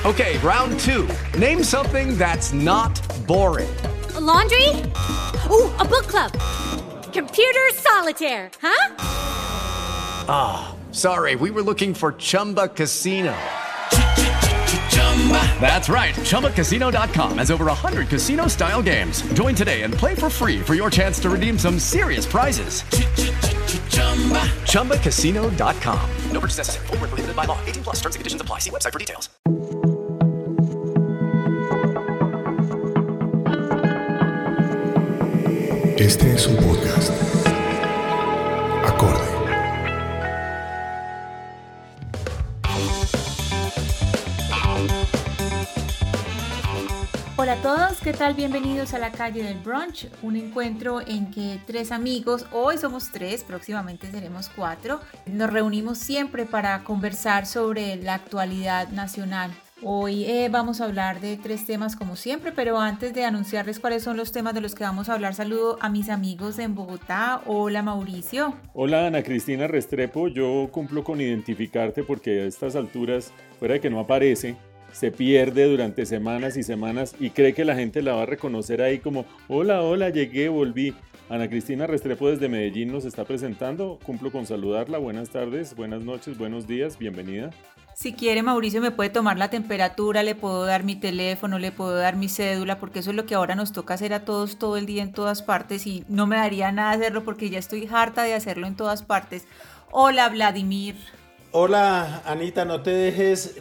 Okay, round two. Name something that's not boring. A laundry? Ooh, a book club. Computer solitaire, huh? Sorry, we were looking for Chumba Casino. That's right. ChumbaCasino.com has over 100 casino-style games. Join today and play for free for your chance to redeem some serious prizes. ChumbaCasino.com. No purchase necessary. Void where prohibited by law. 18 plus. Terms and conditions apply. See website for details. Este es un podcast. Acorde. Hola a todos, ¿qué tal? Bienvenidos a la calle del brunch, un encuentro en que tres amigos, hoy somos tres, próximamente seremos cuatro, nos reunimos siempre para conversar sobre la actualidad nacional. Hoy vamos a hablar de tres temas como siempre, pero antes de anunciarles cuáles son los temas de los que vamos a hablar, saludo a mis amigos en Bogotá. Hola Mauricio. Hola Ana Cristina Restrepo, yo cumplo con identificarte porque a estas alturas, fuera de que no aparece, se pierde durante semanas y semanas y cree que la gente la va a reconocer ahí como hola, llegué, volví. Ana Cristina Restrepo desde Medellín nos está presentando, cumplo con saludarla, buenas tardes, buenas noches, buenos días, bienvenida. Si quiere Mauricio me puede tomar la temperatura, le puedo dar mi teléfono, le puedo dar mi cédula, porque eso es lo que ahora nos toca hacer a todos todo el día en todas partes y no me daría nada hacerlo porque ya estoy harta de hacerlo en todas partes. Hola Vladimir. Hola Anita, no te dejes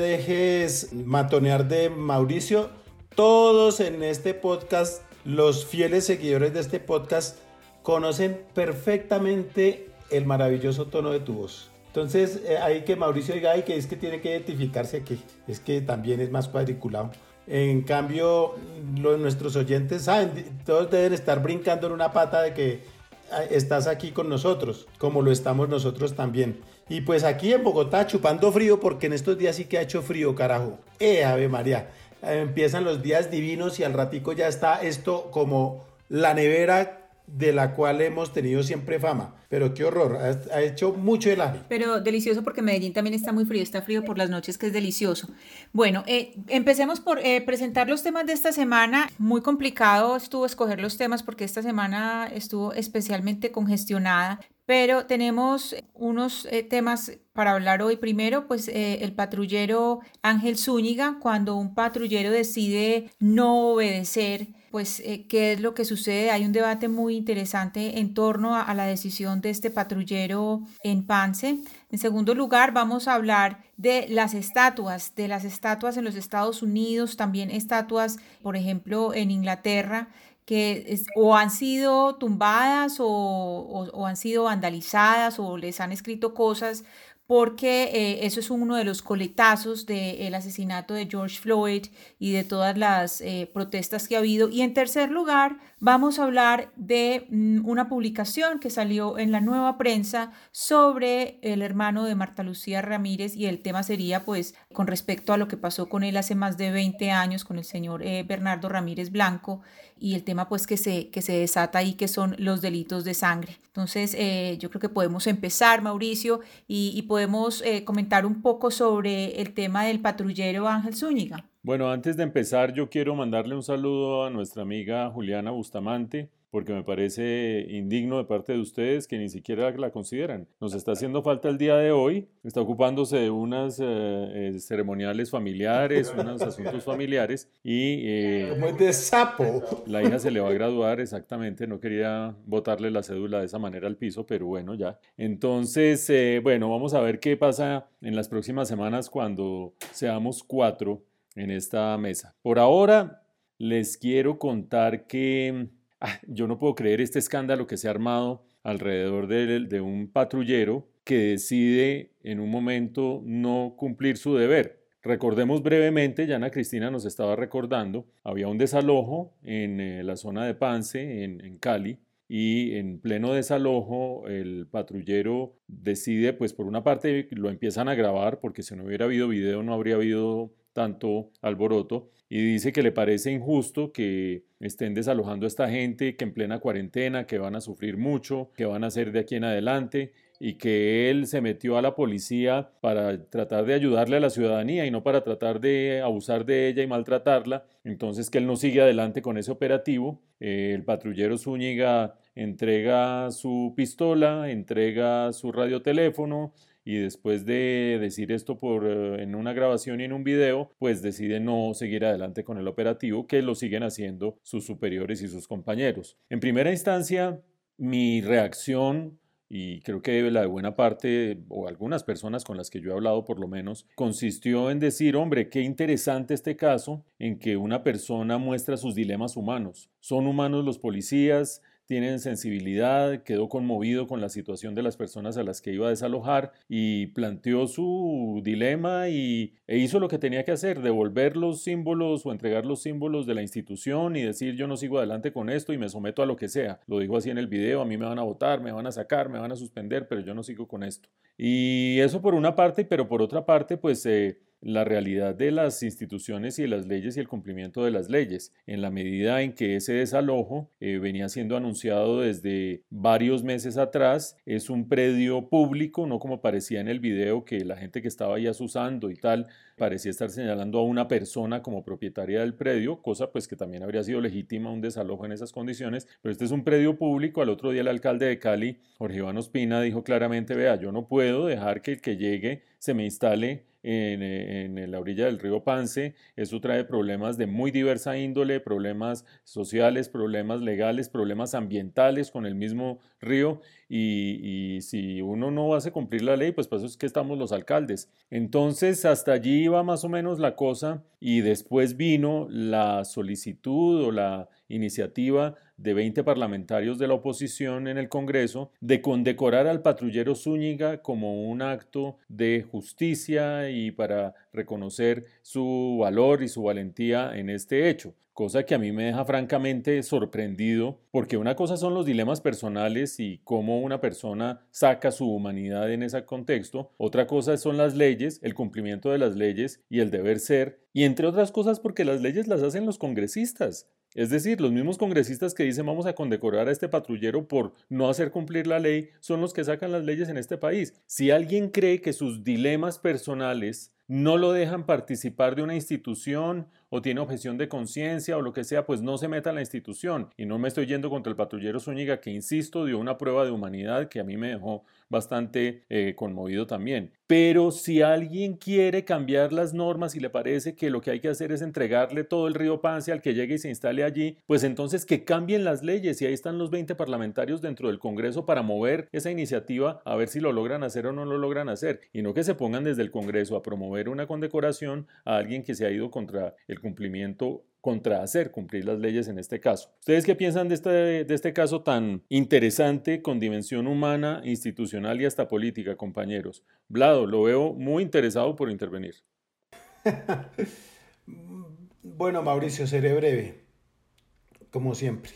matonear de Mauricio. Todos en este podcast, los fieles seguidores de este podcast, conocen perfectamente el maravilloso tono de tu voz. Entonces, ahí que Mauricio diga, ay, que es que tiene que identificarse aquí, es que también es más cuadriculado. En cambio, nuestros oyentes saben, todos deben estar brincando en una pata de que estás aquí con nosotros, como lo estamos nosotros también. Y pues aquí en Bogotá chupando frío, porque en estos días sí que ha hecho frío, carajo. Ave María, empiezan los días divinos y al ratico ya está esto como la nevera de la cual hemos tenido siempre fama. Pero qué horror, ha hecho mucho helaje. Pero delicioso porque Medellín también está muy frío, está frío por las noches, que es delicioso. Bueno, empecemos por presentar los temas de esta semana. Muy complicado estuvo escoger los temas porque esta semana estuvo especialmente congestionada. Pero tenemos unos temas para hablar hoy. Primero, pues el patrullero Ángel Zúñiga, cuando un patrullero decide no obedecer, pues qué es lo que sucede. Hay un debate muy interesante en torno a la decisión de este patrullero en Pance. En segundo lugar, vamos a hablar de las estatuas en los Estados Unidos, también estatuas, por ejemplo, en Inglaterra, que o han sido tumbadas o han sido vandalizadas o les han escrito cosas, porque eso es uno de los coletazos del asesinato de George Floyd y de todas las protestas que ha habido. Y en tercer lugar, vamos a hablar de una publicación que salió en La Nueva Prensa sobre el hermano de Marta Lucía Ramírez, y el tema sería pues con respecto a lo que pasó con él hace más de 20 años, con el señor Bernardo Ramírez Blanco, y el tema pues que se desata ahí, que son los delitos de sangre. Entonces yo creo que podemos empezar, Mauricio, y podemos comentar un poco sobre el tema del patrullero Ángel Zúñiga. Bueno, antes de empezar yo quiero mandarle un saludo a nuestra amiga Juliana Bustamante, porque me parece indigno de parte de ustedes que ni siquiera la consideran. Nos está haciendo falta el día de hoy, está ocupándose de unas ceremoniales familiares, unos asuntos familiares y... Como es de sapo. La hija se le va a graduar, exactamente, no quería botarle la cédula de esa manera al piso, pero bueno, ya. Entonces, bueno, vamos a ver qué pasa en las próximas semanas cuando seamos 4 en esta mesa. Por ahora, les quiero contar que... yo no puedo creer este escándalo que se ha armado alrededor de un patrullero que decide en un momento no cumplir su deber. Recordemos brevemente, ya Ana Cristina nos estaba recordando, había un desalojo en la zona de Pance, en Cali, y en pleno desalojo el patrullero decide, pues por una parte lo empiezan a grabar, porque si no hubiera habido video no habría habido tanto alboroto, y dice que le parece injusto que estén desalojando a esta gente, que en plena cuarentena, que van a sufrir mucho, que van a hacer de aquí en adelante, y que él se metió a la policía para tratar de ayudarle a la ciudadanía y no para tratar de abusar de ella y maltratarla. Entonces que él no sigue adelante con ese operativo. El patrullero Zúñiga entrega su pistola, entrega su radioteléfono, y después de decir esto en una grabación y en un video, pues decide no seguir adelante con el operativo, que lo siguen haciendo sus superiores y sus compañeros. En primera instancia, mi reacción, y creo que la de buena parte, o algunas personas con las que yo he hablado por lo menos, consistió en decir, hombre, qué interesante este caso en que una persona muestra sus dilemas humanos. Son humanos los policías, tienen sensibilidad, quedó conmovido con la situación de las personas a las que iba a desalojar y planteó su dilema e hizo lo que tenía que hacer, devolver los símbolos o entregar los símbolos de la institución y decir yo no sigo adelante con esto y me someto a lo que sea. Lo dijo así en el video, a mí me van a votar, me van a sacar, me van a suspender, pero yo no sigo con esto. Y eso por una parte, pero por otra parte, pues la realidad de las instituciones y de las leyes y el cumplimiento de las leyes, en la medida en que ese desalojo venía siendo anunciado desde varios meses atrás, es un predio público, no como parecía en el video que la gente que estaba ahí asusando y tal, parecía estar señalando a una persona como propietaria del predio, cosa pues que también habría sido legítima un desalojo en esas condiciones, pero este es un predio público. Al otro día el alcalde de Cali, Jorge Iván Ospina, dijo claramente, vea, yo no puedo dejar que el que llegue se me instale en la orilla del río Pance. Eso trae problemas de muy diversa índole, problemas sociales, problemas legales, problemas ambientales con el mismo río, y si uno no hace cumplir la ley, pues para eso es que estamos los alcaldes. Entonces hasta allí iba más o menos la cosa, y después vino la solicitud o la iniciativa de 20 parlamentarios de la oposición en el Congreso de condecorar al patrullero Zúñiga como un acto de justicia y para reconocer su valor y su valentía en este hecho. Cosa que a mí me deja francamente sorprendido, porque una cosa son los dilemas personales y cómo una persona saca su humanidad en ese contexto, otra cosa son las leyes, el cumplimiento de las leyes y el deber ser, y entre otras cosas porque las leyes las hacen los congresistas. Es decir, los mismos congresistas que dicen vamos a condecorar a este patrullero por no hacer cumplir la ley son los que sacan las leyes en este país. Si alguien cree que sus dilemas personales no lo dejan participar de una institución o tiene objeción de conciencia o lo que sea, pues no se meta en la institución. Y no me estoy yendo contra el patrullero Zúñiga, que insisto, dio una prueba de humanidad que a mí me dejó bastante conmovido también. Pero si alguien quiere cambiar las normas y le parece que lo que hay que hacer es entregarle todo el río Pance al que llegue y se instale allí, pues entonces que cambien las leyes, y ahí están los 20 parlamentarios dentro del Congreso para mover esa iniciativa a ver si lo logran hacer o no lo logran hacer, y no que se pongan desde el Congreso a promover una condecoración a alguien que se ha ido contra el cumplimiento, contra hacer cumplir las leyes en este caso. ¿Ustedes qué piensan de este caso tan interesante, con dimensión humana, institucional y hasta política, compañeros? Vlado, lo veo muy interesado por intervenir. Bueno, Mauricio, seré breve, como siempre.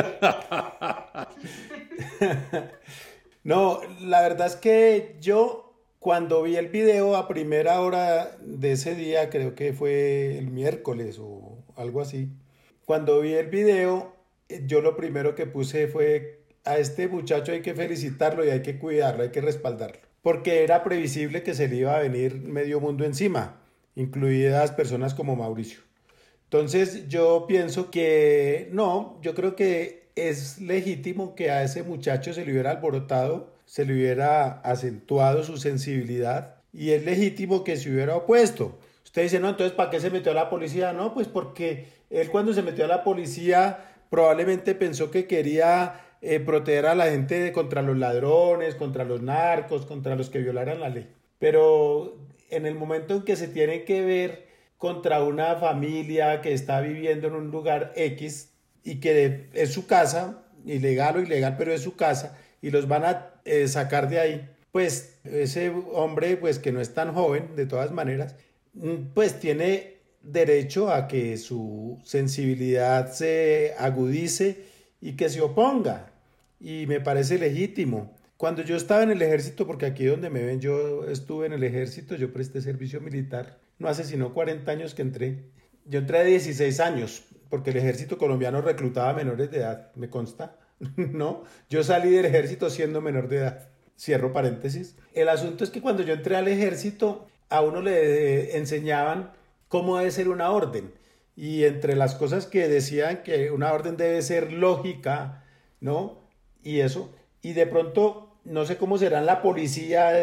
No, la verdad es que yo, cuando vi el video a primera hora de ese día, creo que fue el miércoles o algo así, cuando vi el video, yo lo primero que puse fue: a este muchacho hay que felicitarlo y hay que cuidarlo, hay que respaldarlo, porque era previsible que se le iba a venir medio mundo encima, incluidas personas como Mauricio. Entonces yo pienso que no, yo creo que es legítimo que a ese muchacho se le hubiera alborotado, se le hubiera acentuado su sensibilidad, y es legítimo que se hubiera opuesto. Usted dice, no, entonces ¿para qué se metió a la policía? No, pues porque él cuando se metió a la policía probablemente pensó que quería proteger a la gente contra los ladrones, contra los narcos, contra los que violaran la ley. Pero en el momento en que se tiene que ver contra una familia que está viviendo en un lugar X y que es su casa, ilegal o ilegal, pero es su casa, y los van a sacar de ahí, pues ese hombre, pues que no es tan joven de todas maneras, pues tiene derecho a que su sensibilidad se agudice y que se oponga, y me parece legítimo. Cuando yo estaba en el ejército, porque aquí donde me ven yo estuve en el ejército, yo presté servicio militar, no hace sino 40 años que entré. Yo entré de 16 años, porque el ejército colombiano reclutaba menores de edad, me consta, ¿no? Yo salí del ejército siendo menor de edad. Cierro paréntesis. El asunto es que cuando yo entré al ejército, a uno le enseñaban cómo debe ser una orden. Y entre las cosas que decían que una orden debe ser lógica, ¿no? Y eso. Y de pronto, no sé cómo será en la policía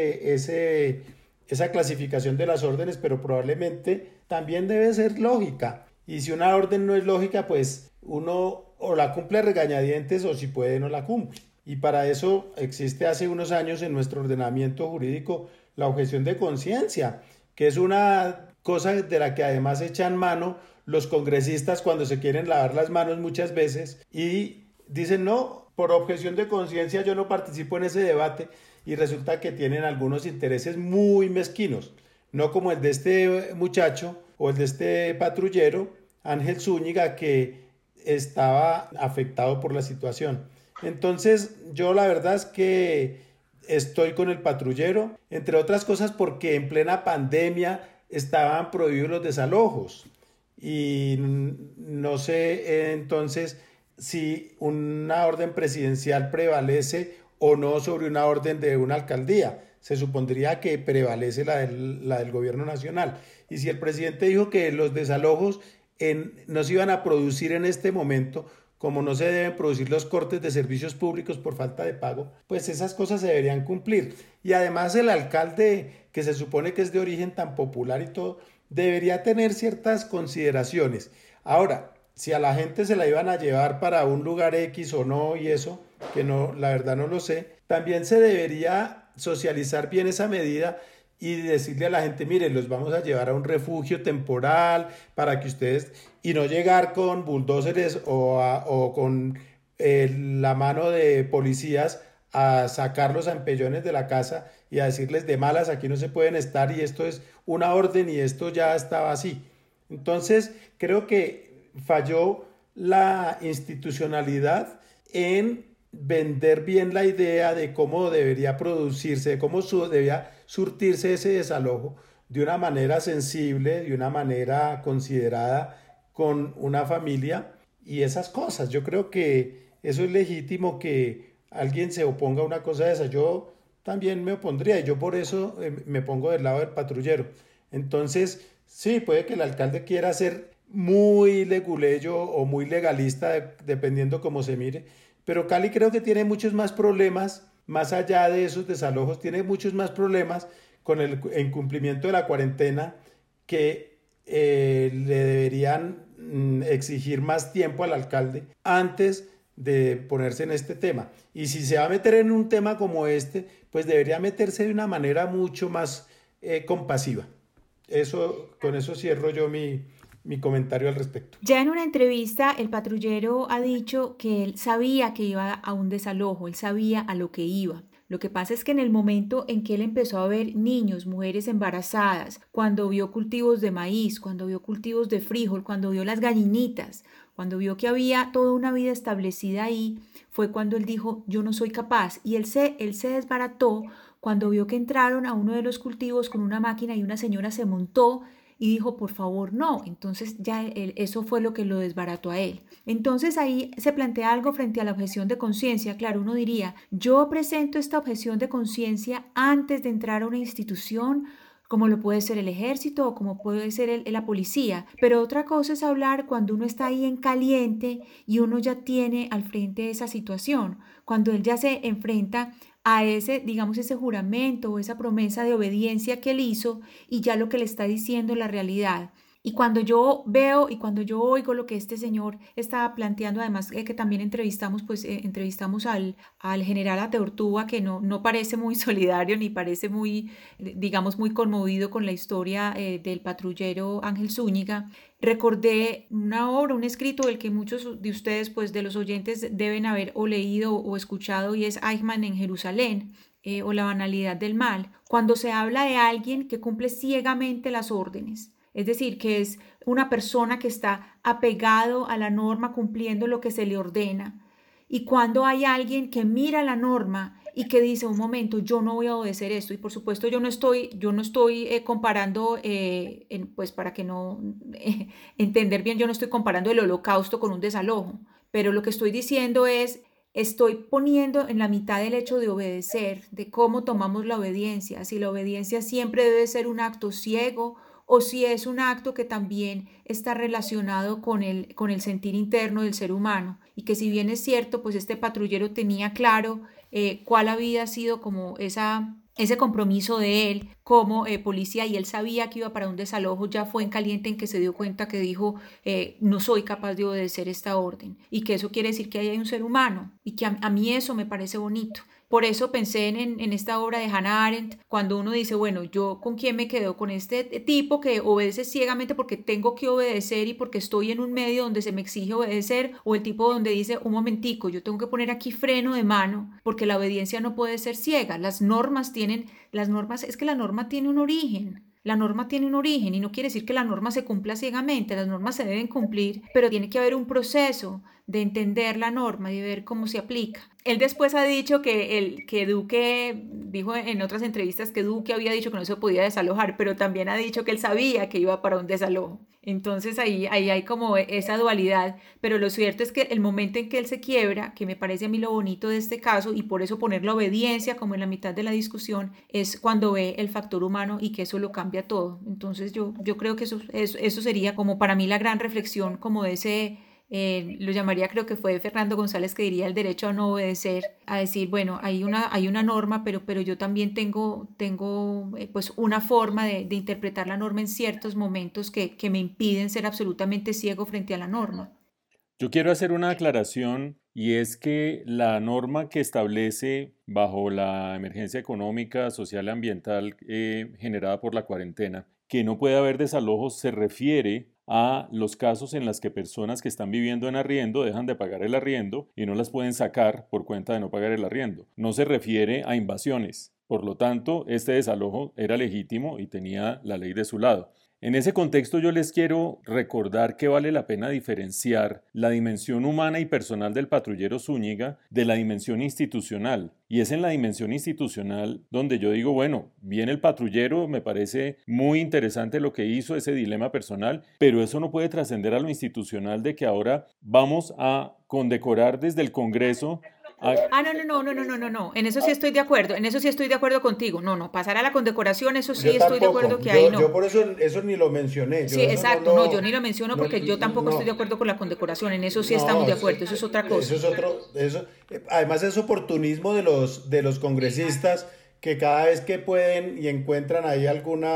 esa clasificación de las órdenes, pero probablemente también debe ser lógica. Y si una orden no es lógica, pues uno o la cumple a regañadientes o si puede no la cumple. Y para eso existe hace unos años en nuestro ordenamiento jurídico la objeción de conciencia, que es una cosa de la que además echan mano los congresistas cuando se quieren lavar las manos muchas veces y dicen no, por objeción de conciencia yo no participo en ese debate y resulta que tienen algunos intereses muy mezquinos, no como el de este muchacho o el de este patrullero, Ángel Zúñiga, que estaba afectado por la situación. Entonces, yo la verdad es que estoy con el patrullero, entre otras cosas porque en plena pandemia estaban prohibidos los desalojos y no sé entonces si una orden presidencial prevalece o no sobre una orden de una alcaldía. Se supondría que prevalece la del gobierno nacional. Y si el presidente dijo que los desalojos no se iban a producir en este momento, como no se deben producir los cortes de servicios públicos por falta de pago, pues esas cosas se deberían cumplir. Y además el alcalde, que se supone que es de origen tan popular y todo, debería tener ciertas consideraciones. Ahora, si a la gente se la iban a llevar para un lugar X o no y eso, que no, la verdad no lo sé, también se debería socializar bien esa medida y decirle a la gente, mire, los vamos a llevar a un refugio temporal para que ustedes, y no llegar con bulldozers o con la mano de policías a sacarlos a empellones de la casa y a decirles de malas, aquí no se pueden estar y esto es una orden y esto ya estaba así. Entonces, creo que falló la institucionalidad en vender bien la idea de cómo debería producirse, de cómo debía surtirse ese desalojo de una manera sensible, de una manera considerada con una familia y esas cosas. Yo creo que eso es legítimo que alguien se oponga a una cosa de esa. Yo también me opondría y yo por eso me pongo del lado del patrullero. Entonces, sí, puede que el alcalde quiera ser muy leguleyo o muy legalista, dependiendo cómo se mire, pero Cali creo que tiene muchos más problemas, más allá de esos desalojos, tiene muchos más problemas con el incumplimiento de la cuarentena que le deberían exigir más tiempo al alcalde antes de ponerse en este tema. Y si se va a meter en un tema como este, pues debería meterse de una manera mucho más compasiva. Con eso cierro yo mi comentario al respecto. Ya en una entrevista, el patrullero ha dicho que él sabía que iba a un desalojo, él sabía a lo que iba. Lo que pasa es que en el momento en que él empezó a ver niños, mujeres embarazadas, cuando vio cultivos de maíz, cuando vio cultivos de frijol, cuando vio las gallinitas, cuando vio que había toda una vida establecida ahí, fue cuando él dijo, yo no soy capaz. Y él se desbarató cuando vio que entraron a uno de los cultivos con una máquina y una señora se montó y dijo, por favor, no. Entonces ya eso fue lo que lo desbarató a él. Entonces ahí se plantea algo frente a la objeción de conciencia. Claro, uno diría, yo presento esta objeción de conciencia antes de entrar a una institución, como lo puede ser el ejército o como puede ser la policía. Pero otra cosa es hablar cuando uno está ahí en caliente y uno ya tiene al frente esa situación, cuando él ya se enfrenta a ese, digamos, ese juramento o esa promesa de obediencia que él hizo y ya lo que le está diciendo la realidad. Y cuando yo veo y cuando yo oigo lo que este señor estaba planteando, además que también entrevistamos al general Ateortúa, que no parece muy solidario ni parece muy, digamos, muy conmovido con la historia del patrullero Ángel Zúñiga, recordé una obra, un escrito del que muchos de ustedes, pues de los oyentes, deben haber o leído o escuchado, y es Eichmann en Jerusalén, o La banalidad del mal, cuando se habla de alguien que cumple ciegamente las órdenes. Es decir, que es una persona que está apegado a la norma cumpliendo lo que se le ordena. Y cuando hay alguien que mira la norma y que dice, un momento, yo no voy a obedecer esto. Y por supuesto yo no estoy comparando, pues para que no entender bien, yo no estoy comparando el holocausto con un desalojo. Pero lo que estoy diciendo es estoy poniendo en la mitad el hecho de obedecer, de cómo tomamos la obediencia, si la obediencia siempre debe ser un acto ciego o si es un acto que también está relacionado con el sentir interno del ser humano, y que si bien es cierto, pues este patrullero tenía claro cuál había sido como ese compromiso de él como policía, y él sabía que iba para un desalojo, ya fue en caliente en que se dio cuenta que dijo no soy capaz de obedecer esta orden, y que eso quiere decir que ahí hay un ser humano, y que a mí eso me parece bonito. Por eso pensé en esta obra de Hannah Arendt, cuando uno dice, bueno, ¿yo con quién me quedo? ¿Con este tipo que obedece ciegamente porque tengo que obedecer y porque estoy en un medio donde se me exige obedecer? ¿O el tipo donde dice, un momentico, yo tengo que poner aquí freno de mano porque la obediencia no puede ser ciega? Es que la norma tiene un origen. La norma tiene un origen y no quiere decir que la norma se cumpla ciegamente, las normas se deben cumplir, pero tiene que haber un proceso de entender la norma y de ver cómo se aplica. Él después ha dicho que Duque, dijo en otras entrevistas que Duque había dicho que no se podía desalojar, pero también ha dicho que él sabía que iba para un desalojo. Entonces ahí hay como esa dualidad, pero lo cierto es que el momento en que él se quiebra, que me parece a mí lo bonito de este caso, y por eso poner la obediencia como en la mitad de la discusión, es cuando ve el factor humano y que eso lo cambia todo. Entonces yo creo que eso sería como para mí la gran reflexión como de ese... lo llamaría, creo que fue Fernando González que diría el derecho a no obedecer, a decir, bueno, hay una norma, pero yo también tengo pues una forma de interpretar la norma en ciertos momentos que me impiden ser absolutamente ciego frente a la norma. Yo quiero hacer una aclaración, y es que la norma que establece bajo la emergencia económica, social y ambiental generada por la cuarentena, que no puede haber desalojos, se refiere a los casos en los que personas que están viviendo en arriendo dejan de pagar el arriendo y no las pueden sacar por cuenta de no pagar el arriendo. No se refiere a invasiones. Por lo tanto, este desalojo era legítimo y tenía la ley de su lado. En ese contexto yo les quiero recordar que vale la pena diferenciar la dimensión humana y personal del patrullero Zúñiga de la dimensión institucional. Y es en la dimensión institucional donde yo digo, bueno, bien el patrullero, me parece muy interesante lo que hizo, ese dilema personal, pero eso no puede trascender a lo institucional de que ahora vamos a condecorar desde el Congreso. No. En eso sí estoy de acuerdo contigo. No, pasar a la condecoración, eso sí estoy de acuerdo que ahí no. Yo por eso ni lo mencioné. Sí, exacto, yo ni lo menciono porque yo tampoco estoy de acuerdo con la condecoración. En eso sí estamos de acuerdo, eso es otra cosa. Además es oportunismo de los congresistas que cada vez que pueden y encuentran ahí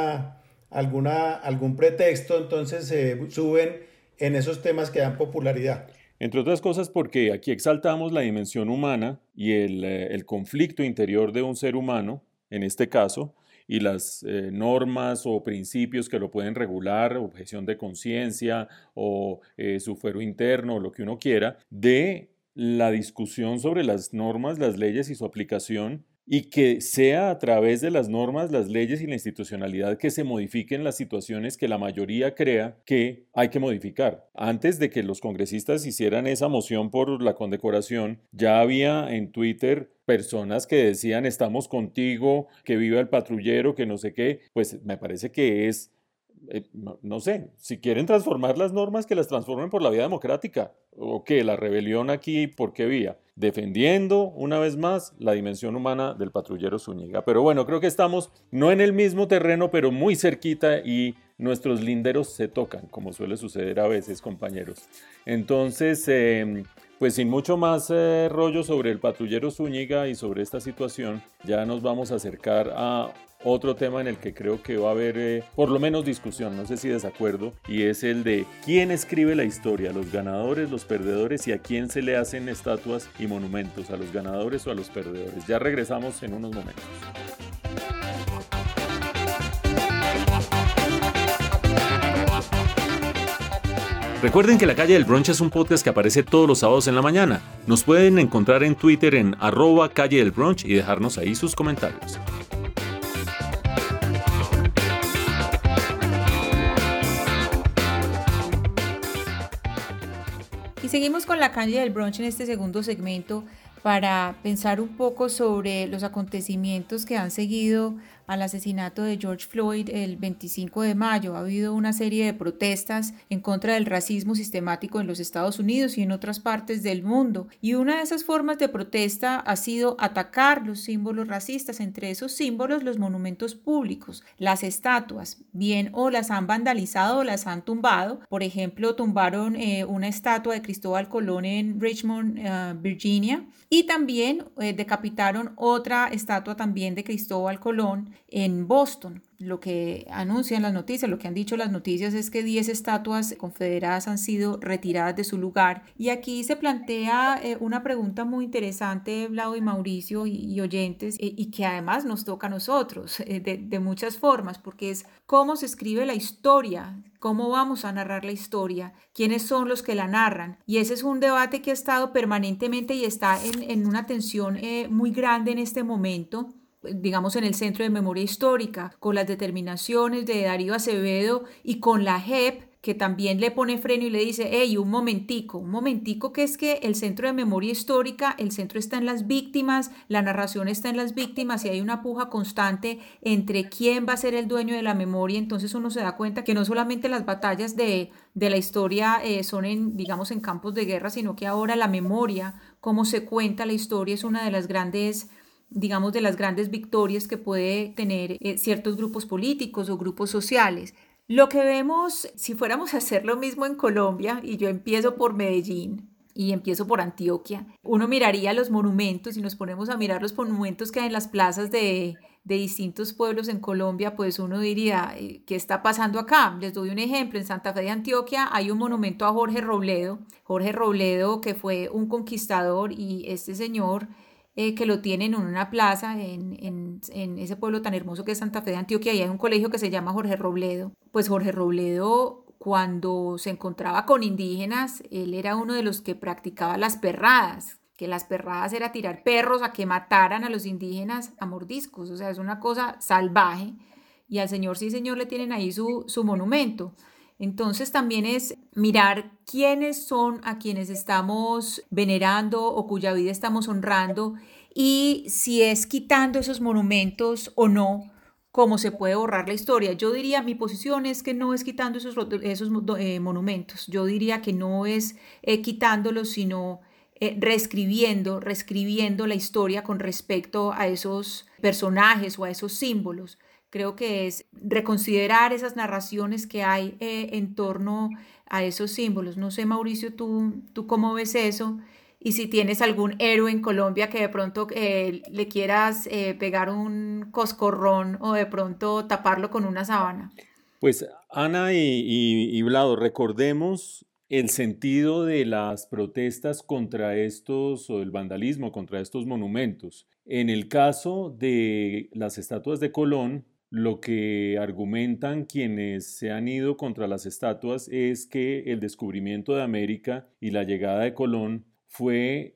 algún pretexto, entonces se suben en esos temas que dan popularidad. Entre otras cosas porque aquí exaltamos la dimensión humana y el conflicto interior de un ser humano, en este caso, y las normas o principios que lo pueden regular, objeción de conciencia o su fuero interno o lo que uno quiera, de la discusión sobre las normas, las leyes y su aplicación, y que sea a través de las normas, las leyes y la institucionalidad que se modifiquen las situaciones que la mayoría crea que hay que modificar. Antes de que los congresistas hicieran esa moción por la condecoración, ya había en Twitter personas que decían estamos contigo, que viva el patrullero, que no sé qué. Pues me parece que es... no sé, si quieren transformar las normas, que las transformen por la vía democrática, o que la rebelión aquí, ¿por qué vía? Defendiendo una vez más la dimensión humana del patrullero Zúñiga. Pero bueno, creo que estamos no en el mismo terreno, pero muy cerquita, y nuestros linderos se tocan, como suele suceder a veces, compañeros. Entonces, pues sin mucho más rollo sobre el patrullero Zúñiga y sobre esta situación, ya nos vamos a acercar a otro tema en el que creo que va a haber por lo menos discusión, no sé si desacuerdo, y es el de quién escribe la historia, los ganadores, los perdedores, y a quién se le hacen estatuas y monumentos, a los ganadores o a los perdedores. Ya regresamos en unos momentos. Recuerden que La Calle del Brunch es un podcast que aparece todos los sábados en la mañana. Nos pueden encontrar en Twitter en @Calle del Brunch y dejarnos ahí sus comentarios. Y seguimos con La Calle del Brunch en este segundo segmento para pensar un poco sobre los acontecimientos que han seguido al asesinato de George Floyd el 25 de mayo. Ha habido una serie de protestas en contra del racismo sistemático en los Estados Unidos y en otras partes del mundo. Y una de esas formas de protesta ha sido atacar los símbolos racistas, entre esos símbolos los monumentos públicos, las estatuas, bien o las han vandalizado o las han tumbado. Por ejemplo, tumbaron una estatua de Cristóbal Colón en Richmond, Virginia, y también decapitaron otra estatua también de Cristóbal Colón en Boston. Lo que anuncian las noticias, lo que han dicho las noticias es que 10 estatuas confederadas han sido retiradas de su lugar. Y aquí se plantea una pregunta muy interesante, Vlado y Mauricio y oyentes, y que además nos toca a nosotros de muchas formas, porque es cómo se escribe la historia, cómo vamos a narrar la historia, quiénes son los que la narran. Y ese es un debate que ha estado permanentemente y está en una tensión muy grande en este momento, digamos en el Centro de Memoria Histórica, con las determinaciones de Darío Acevedo y con la JEP, que también le pone freno y le dice, hey, un momentico, que es que el Centro de Memoria Histórica, el centro está en las víctimas, la narración está en las víctimas y hay una puja constante entre quién va a ser el dueño de la memoria. Entonces uno se da cuenta que no solamente las batallas de la historia son digamos, en campos de guerra, sino que ahora la memoria, cómo se cuenta la historia, es una de las grandes, digamos, de las grandes victorias que puede tener ciertos grupos políticos o grupos sociales. Lo que vemos, si fuéramos a hacer lo mismo en Colombia, y yo empiezo por Medellín y empiezo por Antioquia, uno miraría los monumentos y nos ponemos a mirar los monumentos que hay en las plazas de distintos pueblos en Colombia, pues uno diría, ¿qué está pasando acá? Les doy un ejemplo, en Santa Fe de Antioquia hay un monumento a Jorge Robledo, que fue un conquistador, y este señor que lo tienen en una plaza en ese pueblo tan hermoso que es Santa Fe de Antioquia, y hay un colegio que se llama Jorge Robledo. Pues Jorge Robledo, cuando se encontraba con indígenas, él era uno de los que practicaba las perradas, que las perradas era tirar perros a que mataran a los indígenas a mordiscos, o sea, es una cosa salvaje, y al señor, sí señor, le tienen ahí su monumento. Entonces también es mirar quiénes son a quienes estamos venerando o cuya vida estamos honrando, y si es quitando esos monumentos o no, cómo se puede borrar la historia. Yo diría, mi posición es que no es quitando esos monumentos. Yo diría que no es quitándolos, sino reescribiendo la historia con respecto a esos personajes o a esos símbolos. Creo que es reconsiderar esas narraciones que hay en torno a esos símbolos. No sé, Mauricio, ¿tú cómo ves eso? Y si tienes algún héroe en Colombia que de pronto le quieras pegar un coscorrón o de pronto taparlo con una sábana. Pues Ana y Vlado, recordemos el sentido de las protestas contra estos, o el vandalismo contra estos monumentos. En el caso de las estatuas de Colón, lo que argumentan quienes se han ido contra las estatuas es que el descubrimiento de América y la llegada de Colón fue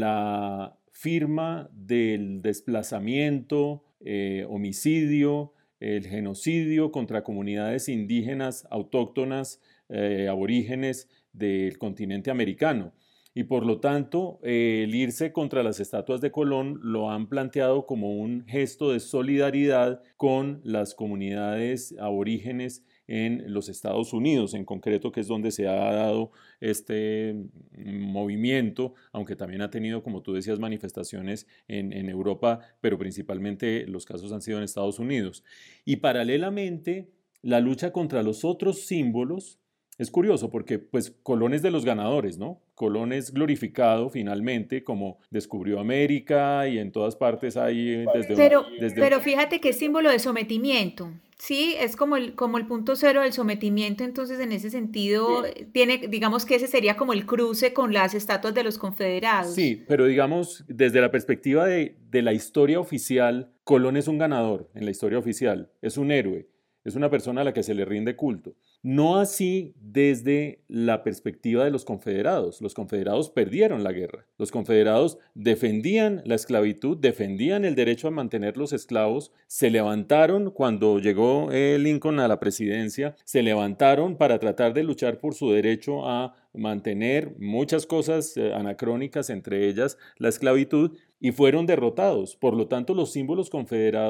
la firma del desplazamiento, homicidio, el genocidio contra comunidades indígenas autóctonas, aborígenes del continente americano. Y por lo tanto, el irse contra las estatuas de Colón lo han planteado como un gesto de solidaridad con las comunidades aborígenes en los Estados Unidos, en concreto, que es donde se ha dado este movimiento, aunque también ha tenido, como tú decías, manifestaciones en Europa, pero principalmente los casos han sido en Estados Unidos. Y paralelamente, la lucha contra los otros símbolos. Es curioso porque pues Colón es de los ganadores, ¿no? Colón es glorificado finalmente como descubrió América, y en todas partes hay Pero fíjate que es símbolo de sometimiento, ¿sí? Es como el punto cero del sometimiento. Entonces en ese sentido tiene, digamos que ese sería como el cruce con las estatuas de los confederados. Sí, pero digamos desde la perspectiva de la historia oficial, Colón es un ganador en la historia oficial, es un héroe, es una persona a la que se le rinde culto. No así desde la perspectiva de los confederados. Los confederados perdieron la guerra. Los confederados defendían la esclavitud, defendían el derecho a mantener los esclavos. Se levantaron cuando llegó Lincoln a la presidencia, se levantaron para tratar de luchar por su derecho a mantener muchas cosas anacrónicas, entre ellas la esclavitud, y fueron derrotados. Por lo tanto, los símbolos confederados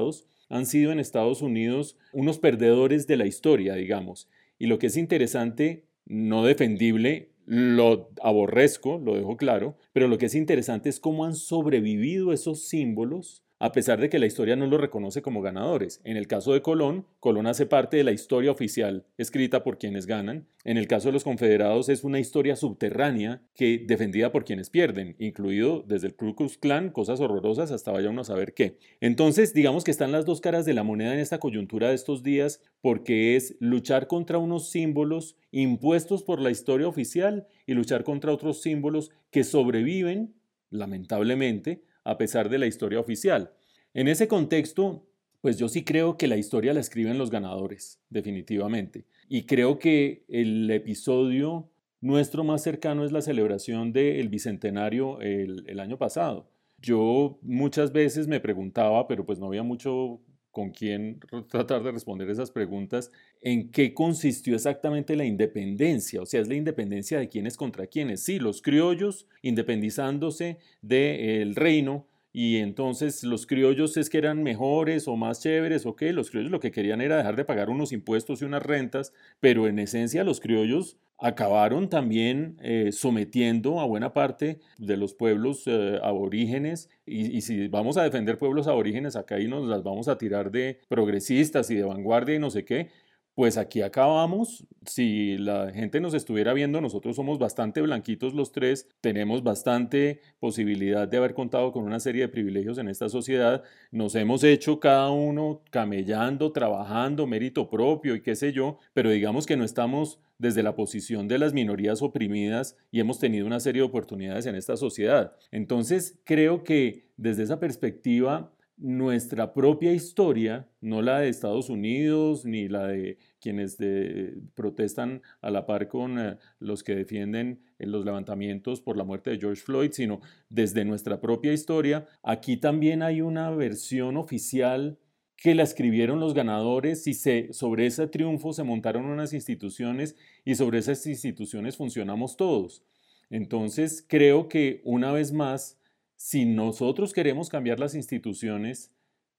han sido en Estados Unidos unos perdedores de la historia, digamos. Y lo que es interesante, no defendible, lo aborrezco, lo dejo claro, pero lo que es interesante es cómo han sobrevivido esos símbolos a pesar de que la historia no los reconoce como ganadores. En el caso de Colón, Colón hace parte de la historia oficial escrita por quienes ganan. En el caso de los confederados es una historia subterránea defendida por quienes pierden, incluido desde el Ku Klux Klan, cosas horrorosas, hasta vaya uno a saber qué. Entonces, digamos que están las dos caras de la moneda en esta coyuntura de estos días, porque es luchar contra unos símbolos impuestos por la historia oficial y luchar contra otros símbolos que sobreviven, lamentablemente, a pesar de la historia oficial. En ese contexto, pues yo sí creo que la historia la escriben los ganadores, definitivamente. Y creo que el episodio nuestro más cercano es la celebración del Bicentenario el año pasado. Yo muchas veces me preguntaba, pero pues no había mucho con quién tratar de responder esas preguntas, en qué consistió exactamente la independencia. O sea, es la independencia de quiénes contra quiénes. Sí, los criollos independizándose del reino, y entonces los criollos es que eran mejores o más chéveres o qué. Los criollos lo que querían era dejar de pagar unos impuestos y unas rentas, pero en esencia los criollos acabaron también sometiendo a buena parte de los pueblos aborígenes, y si vamos a defender pueblos aborígenes acá y nos las vamos a tirar de progresistas y de vanguardia y no sé qué, pues aquí acabamos. Si la gente nos estuviera viendo, nosotros somos bastante blanquitos los tres, tenemos bastante posibilidad de haber contado con una serie de privilegios en esta sociedad, nos hemos hecho cada uno camellando, trabajando, mérito propio y qué sé yo, pero digamos que no estamos desde la posición de las minorías oprimidas y hemos tenido una serie de oportunidades en esta sociedad. Entonces creo que desde esa perspectiva, nuestra propia historia, no la de Estados Unidos ni la de quienes protestan a la par con los que defienden los levantamientos por la muerte de George Floyd, sino desde nuestra propia historia, aquí también hay una versión oficial que la escribieron los ganadores y sobre ese triunfo se montaron unas instituciones y sobre esas instituciones funcionamos todos. Entonces creo que una vez más, si nosotros queremos cambiar las instituciones,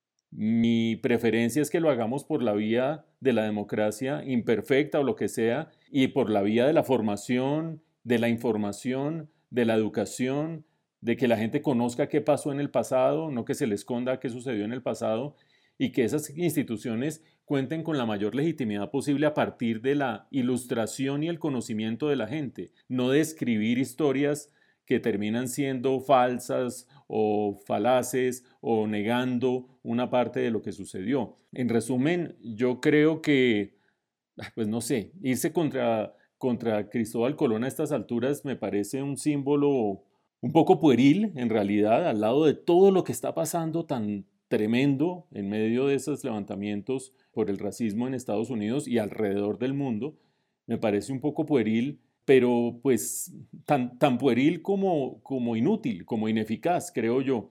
mi preferencia es que lo hagamos por la vía de la democracia imperfecta o lo que sea, y por la vía de la formación, de la información, de la educación, de que la gente conozca qué pasó en el pasado, no que se le esconda qué sucedió en el pasado, y que esas instituciones cuenten con la mayor legitimidad posible a partir de la ilustración y el conocimiento de la gente, no de escribir historias que terminan siendo falsas o falaces o negando una parte de lo que sucedió. En resumen, yo creo que, pues no sé, irse contra Cristóbal Colón a estas alturas me parece un símbolo un poco pueril, en realidad, al lado de todo lo que está pasando tan tremendo en medio de esos levantamientos por el racismo en Estados Unidos y alrededor del mundo. Me parece un poco pueril, pero pues tan pueril como inútil, como ineficaz, creo yo.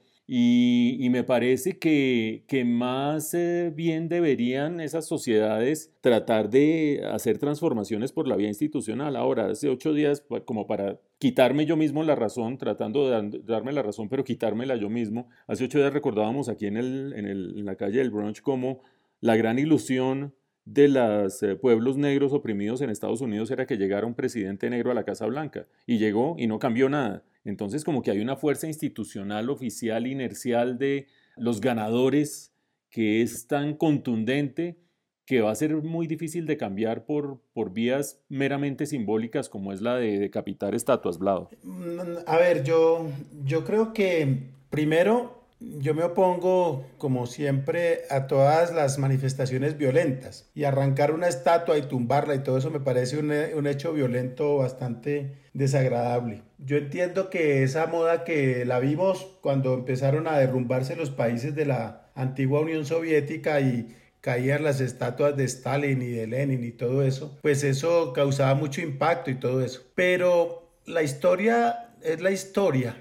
Y me parece que más bien deberían esas sociedades tratar de hacer transformaciones por la vía institucional. Ahora, hace 8 días, como para quitarme yo mismo la razón, tratando de darme la razón, pero quitármela yo mismo, hace 8 días recordábamos aquí en la calle del Brunch como la gran ilusión de los pueblos negros oprimidos en Estados Unidos era que llegara un presidente negro a la Casa Blanca, y llegó y no cambió nada. Entonces como que hay una fuerza institucional, oficial, inercial de los ganadores que es tan contundente que va a ser muy difícil de cambiar por vías meramente simbólicas como es la de decapitar estatuas, Vlado. A ver, yo creo que primero yo me opongo, como siempre, a todas las manifestaciones violentas, y arrancar una estatua y tumbarla y todo eso me parece un hecho violento bastante desagradable. Yo entiendo que esa moda que la vimos cuando empezaron a derrumbarse los países de la antigua Unión Soviética y caían las estatuas de Stalin y de Lenin y todo eso, pues eso causaba mucho impacto y todo eso. Pero la historia es la historia.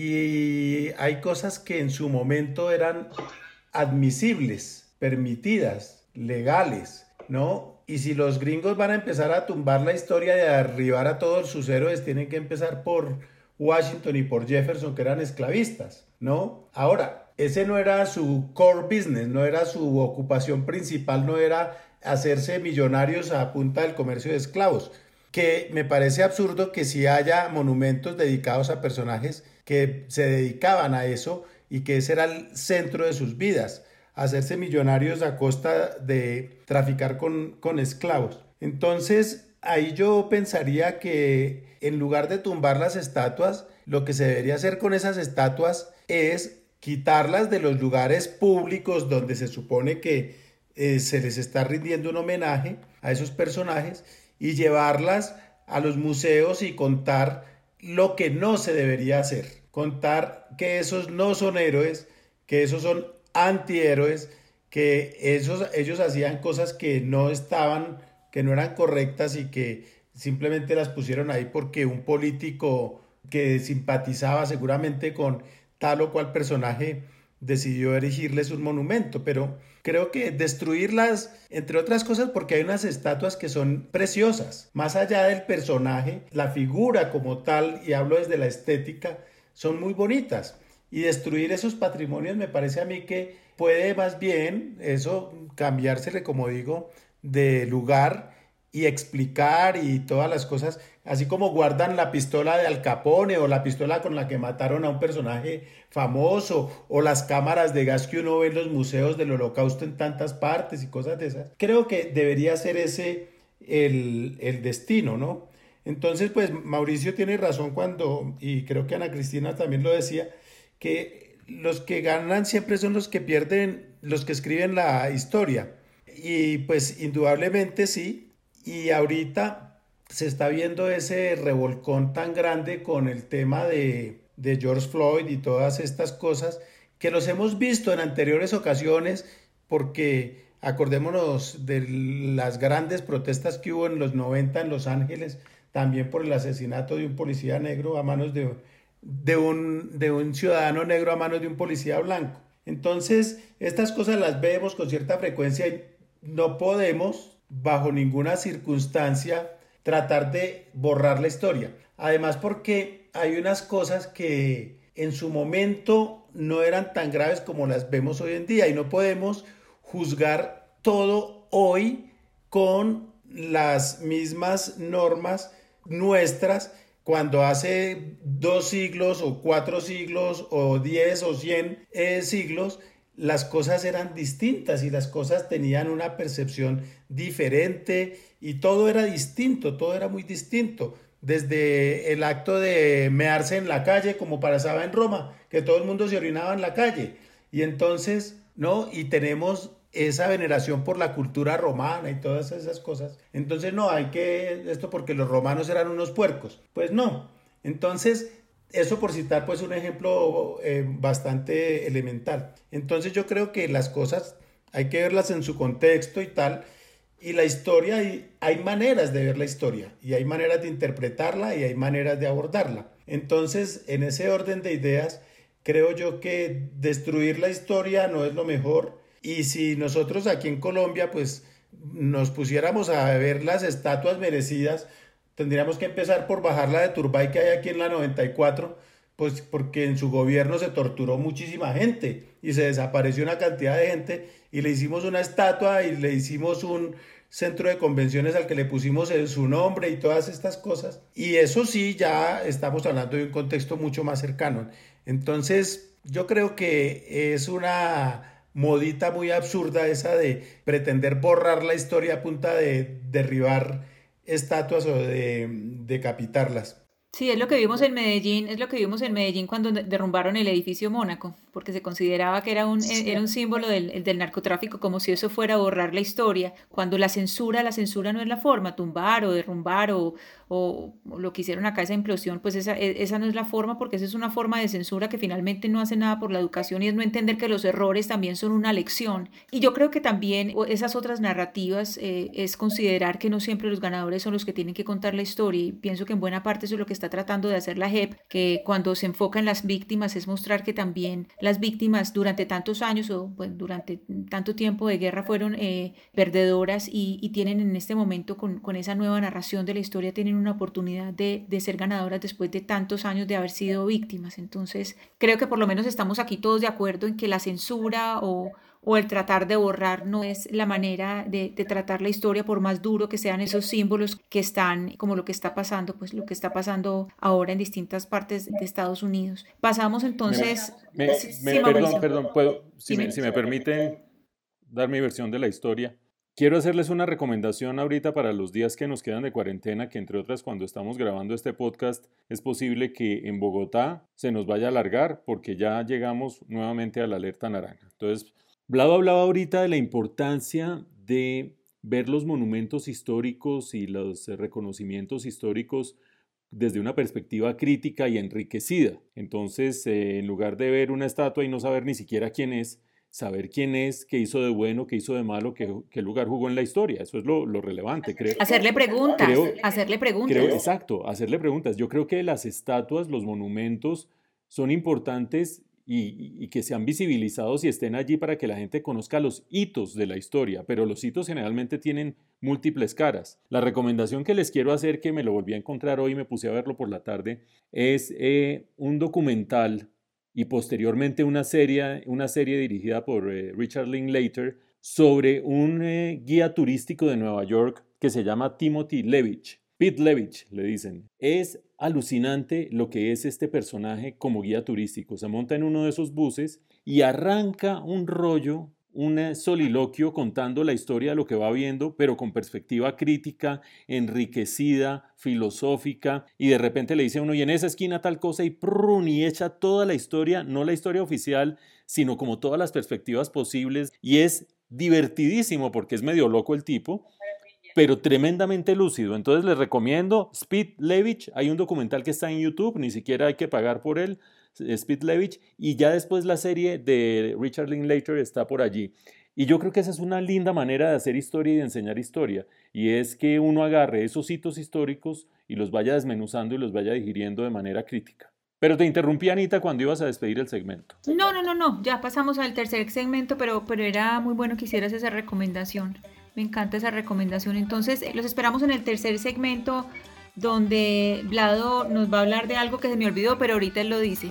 Y hay cosas que en su momento eran admisibles, permitidas, legales, ¿no? Y si los gringos van a empezar a tumbar la historia y a derribar a todos sus héroes, tienen que empezar por Washington y por Jefferson, que eran esclavistas, ¿no? Ahora, ese no era su core business, no era su ocupación principal, no era hacerse millonarios a punta del comercio de esclavos. Que me parece absurdo que si haya monumentos dedicados a personajes que se dedicaban a eso y que ese era el centro de sus vidas, hacerse millonarios a costa de traficar con esclavos. Entonces, ahí yo pensaría que en lugar de tumbar las estatuas, lo que se debería hacer con esas estatuas es quitarlas de los lugares públicos donde se supone que se les está rindiendo un homenaje a esos personajes y llevarlas a los museos y contar lo que no se debería hacer. Contar que esos no son héroes, que esos son antihéroes, que ellos hacían cosas que no eran correctas y que simplemente las pusieron ahí porque un político que simpatizaba seguramente con tal o cual personaje decidió erigirles un monumento, pero creo que destruirlas, entre otras cosas, porque hay unas estatuas que son preciosas, más allá del personaje, la figura como tal, y hablo desde la estética, son muy bonitas, y destruir esos patrimonios me parece a mí que puede más bien eso cambiársele, como digo, de lugar y explicar y todas las cosas, así como guardan la pistola de Al Capone o la pistola con la que mataron a un personaje famoso o las cámaras de gas que uno ve en los museos del Holocausto en tantas partes y cosas de esas. Creo que debería ser ese el destino, ¿no? Entonces, pues Mauricio tiene razón cuando, y creo que Ana Cristina también lo decía, que los que ganan siempre son los que pierden, los que escriben la historia. Y pues indudablemente sí. Y ahorita se está viendo ese revolcón tan grande con el tema de George Floyd y todas estas cosas que los hemos visto en anteriores ocasiones, porque acordémonos de las grandes protestas que hubo en los 90 en Los Ángeles, también por el asesinato de un policía negro a manos de un ciudadano negro a manos de un policía blanco. Entonces, estas cosas las vemos con cierta frecuencia y no podemos bajo ninguna circunstancia tratar de borrar la historia. Además, porque hay unas cosas que en su momento no eran tan graves como las vemos hoy en día y no podemos juzgar todo hoy con las mismas normas nuestras cuando hace 2 siglos o 4 siglos o 10 o 100 siglos las cosas eran distintas y las cosas tenían una percepción diferente y todo era distinto, todo era muy distinto. Desde el acto de mearse en la calle, como pasaba en Roma, que todo el mundo se orinaba en la calle. Y entonces, ¿no? Y tenemos esa veneración por la cultura romana y todas esas cosas. Entonces, no, esto porque los romanos eran unos puercos. Pues no. Entonces, eso por citar pues un ejemplo bastante elemental. Entonces yo creo que las cosas hay que verlas en su contexto y tal, y la historia, hay maneras de ver la historia, y hay maneras de interpretarla y hay maneras de abordarla. Entonces, en ese orden de ideas, creo yo que destruir la historia no es lo mejor, y si nosotros aquí en Colombia pues nos pusiéramos a ver las estatuas merecidas, tendríamos que empezar por bajar la de Turbay que hay aquí en la 94, pues porque en su gobierno se torturó muchísima gente y se desapareció una cantidad de gente y le hicimos una estatua y le hicimos un centro de convenciones al que le pusimos su nombre y todas estas cosas. Y eso sí, ya estamos hablando de un contexto mucho más cercano. Entonces, yo creo que es una modita muy absurda esa de pretender borrar la historia a punta de derribar estatuas o de decapitarlas. Sí, es lo que vimos en Medellín cuando derrumbaron el edificio Mónaco, porque se consideraba que era un símbolo del narcotráfico, como si eso fuera a borrar la historia, cuando la censura no es la forma, tumbar o derrumbar o lo que hicieron acá, esa implosión, pues esa no es la forma, porque esa es una forma de censura que finalmente no hace nada por la educación y es no entender que los errores también son una lección. Y yo creo que también esas otras narrativas es considerar que no siempre los ganadores son los que tienen que contar la historia, y pienso que en buena parte eso es lo que está tratando de hacer la JEP, que cuando se enfoca en las víctimas es mostrar que también las víctimas durante tantos años o bueno, durante tanto tiempo de guerra fueron perdedoras y tienen en este momento con esa nueva narración de la historia, tienen una oportunidad de ser ganadoras después de tantos años de haber sido víctimas. Entonces creo que por lo menos estamos aquí todos de acuerdo en que la censura o el tratar de borrar no es la manera de tratar la historia, por más duro que sean esos símbolos que están, como lo que está pasando, pues lo que está pasando ahora en distintas partes de Estados Unidos. Pasamos entonces... Perdón, si me permiten dar mi versión de la historia. Quiero hacerles una recomendación ahorita para los días que nos quedan de cuarentena, que entre otras cuando estamos grabando este podcast es posible que en Bogotá se nos vaya a alargar porque ya llegamos nuevamente a la alerta naranja. Entonces, Vlado hablaba ahorita de la importancia de ver los monumentos históricos y los reconocimientos históricos desde una perspectiva crítica y enriquecida. Entonces, en lugar de ver una estatua y no saber ni siquiera quién es, saber quién es, qué hizo de bueno, qué hizo de malo, qué lugar jugó en la historia. Eso es lo relevante, creo. Hacerle preguntas. Exacto, hacerle preguntas. Yo creo que las estatuas, los monumentos son importantes y que sean visibilizados y estén allí para que la gente conozca los hitos de la historia, pero los hitos generalmente tienen múltiples caras. La recomendación que les quiero hacer, que me lo volví a encontrar hoy y me puse a verlo por la tarde, es un documental y posteriormente una serie dirigida por Richard Linklater sobre un guía turístico de Nueva York que se llama Timothy Levitch. Pete Levitch, le dicen. Es alucinante lo que es este personaje como guía turístico. Se monta en uno de esos buses y arranca un rollo, un soliloquio contando la historia de lo que va viendo, pero con perspectiva crítica, enriquecida, filosófica, y de repente le dice a uno, y en esa esquina tal cosa, y prrrun, y echa toda la historia, no la historia oficial, sino como todas las perspectivas posibles, y es divertidísimo porque es medio loco el tipo, pero tremendamente lúcido. Entonces les recomiendo Pete Levitch. Hay un documental que está en YouTube, ni siquiera hay que pagar por él, es Pete Levitch, y ya después la serie de Richard Linklater está por allí. Y yo creo que esa es una linda manera de hacer historia y de enseñar historia, y es que uno agarre esos hitos históricos y los vaya desmenuzando y los vaya digiriendo de manera crítica. Pero te interrumpí, Anita, cuando ibas a despedir el segmento. No, ya pasamos al tercer segmento, pero era muy bueno que hicieras esa recomendación. Me encanta esa recomendación. Entonces, los esperamos en el tercer segmento, donde Vlado nos va a hablar de algo que se me olvidó, pero ahorita él lo dice.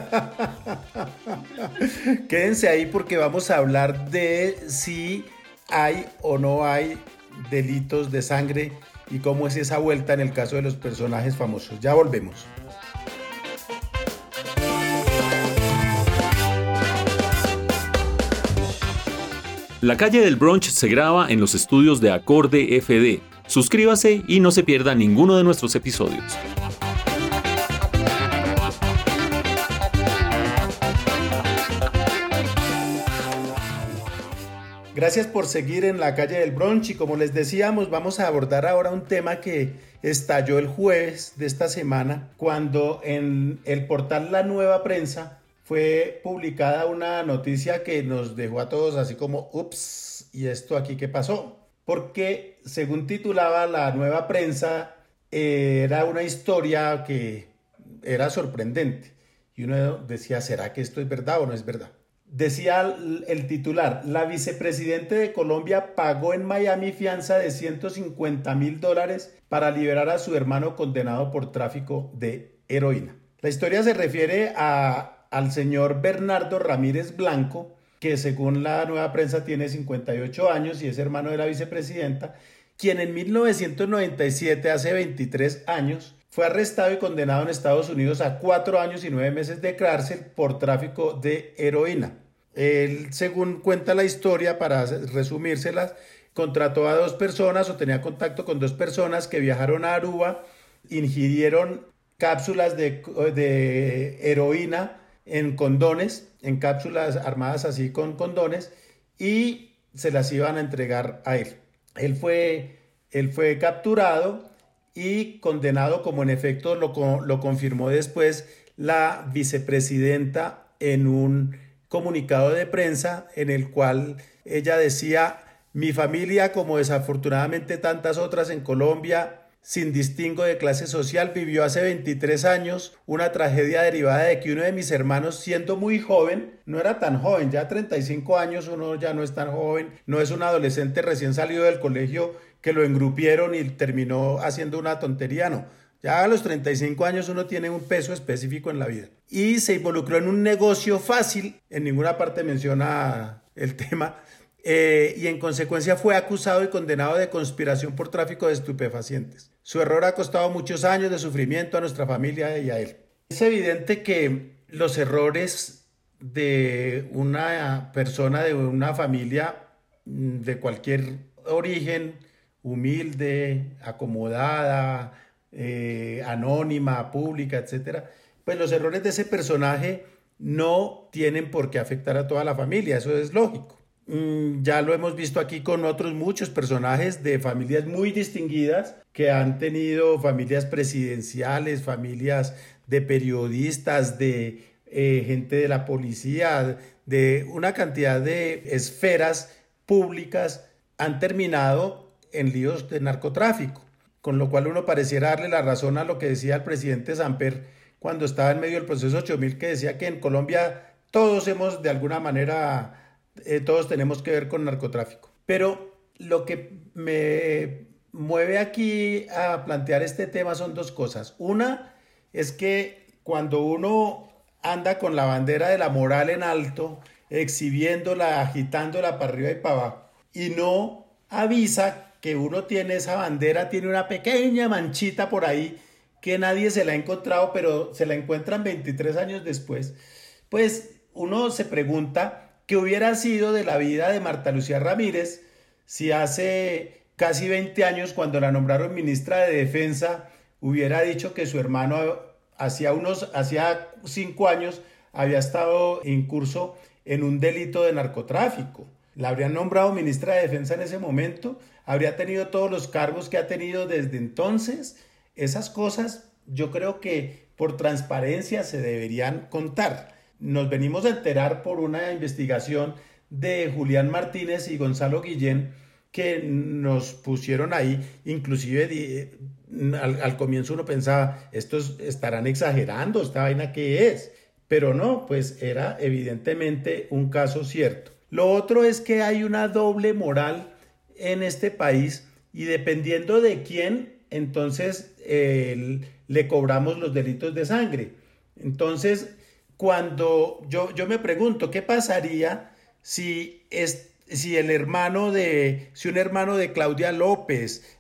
Quédense ahí porque vamos a hablar de si hay o no hay delitos de sangre y cómo es esa vuelta en el caso de los personajes famosos. Ya volvemos. La calle del brunch se graba en los estudios de Acorde FD. Suscríbase y no se pierda ninguno de nuestros episodios. Gracias por seguir en la calle del brunch y como les decíamos, vamos a abordar ahora un tema que estalló el jueves de esta semana cuando en el portal La Nueva Prensa fue publicada una noticia que nos dejó a todos así como, ups, ¿y esto aquí qué pasó? Porque según titulaba La Nueva Prensa, era una historia que era sorprendente. Y uno decía, ¿será que esto es verdad o no es verdad? Decía el titular, la vicepresidenta de Colombia pagó en Miami fianza de $150,000 para liberar a su hermano condenado por tráfico de heroína. La historia se refiere al señor Bernardo Ramírez Blanco, que según La Nueva Prensa tiene 58 años y es hermano de la vicepresidenta, quien en 1997, hace 23 años, fue arrestado y condenado en Estados Unidos a 4 años y 9 meses de cárcel por tráfico de heroína. Él, según cuenta la historia, para resumírselas, contrató a 2 personas o tenía contacto con 2 personas que viajaron a Aruba, ingirieron cápsulas de heroína en condones, en cápsulas armadas así con condones, y se las iban a entregar a él. Él fue capturado y condenado, como en efecto lo confirmó después la vicepresidenta en un comunicado de prensa en el cual ella decía: mi familia, como desafortunadamente tantas otras en Colombia, sin distingo de clase social, vivió hace 23 años una tragedia derivada de que uno de mis hermanos, siendo muy joven, no era tan joven, ya 35 años uno ya no es tan joven, no es un adolescente recién salido del colegio que lo engrupieron y terminó haciendo una tontería, no. Ya a los 35 años uno tiene un peso específico en la vida. Y se involucró en un negocio fácil, en ninguna parte menciona el tema, y en consecuencia fue acusado y condenado de conspiración por tráfico de estupefacientes. Su error ha costado muchos años de sufrimiento a nuestra familia y a él. Es evidente que los errores de una persona, de una familia de cualquier origen, humilde, acomodada, anónima, pública, etcétera, pues los errores de ese personaje no tienen por qué afectar a toda la familia, eso es lógico. Ya lo hemos visto aquí con otros muchos personajes de familias muy distinguidas que han tenido familias presidenciales, familias de periodistas, de gente de la policía, de una cantidad de esferas públicas han terminado en líos de narcotráfico, con lo cual uno pareciera darle la razón a lo que decía el presidente Samper cuando estaba en medio del proceso 8000, que decía que en Colombia todos hemos de alguna manera... todos tenemos que ver con narcotráfico. Pero lo que me mueve aquí a plantear este tema son dos cosas. Una es que cuando uno anda con la bandera de la moral en alto, exhibiéndola, agitándola para arriba y para abajo, y no avisa que uno tiene esa bandera, tiene una pequeña manchita por ahí que nadie se la ha encontrado, pero se la encuentran 23 años después, pues uno se pregunta... ¿qué hubiera sido de la vida de Marta Lucía Ramírez si hace casi 20 años, cuando la nombraron ministra de Defensa, hubiera dicho que su hermano hacía 5 años había estado incurso en un delito de narcotráfico? La habrían nombrado ministra de Defensa en ese momento, habría tenido todos los cargos que ha tenido desde entonces. Esas cosas yo creo que por transparencia se deberían contar. Nos venimos a enterar por una investigación de Julián Martínez y Gonzalo Guillén que nos pusieron ahí, inclusive al comienzo uno pensaba, estos estarán exagerando, esta vaina ¿qué es? Pero no, pues era evidentemente un caso cierto. Lo otro es que hay una doble moral en este país y dependiendo de quién, entonces le cobramos los delitos de sangre. Entonces, cuando yo me pregunto, ¿qué pasaría si un hermano de Claudia López,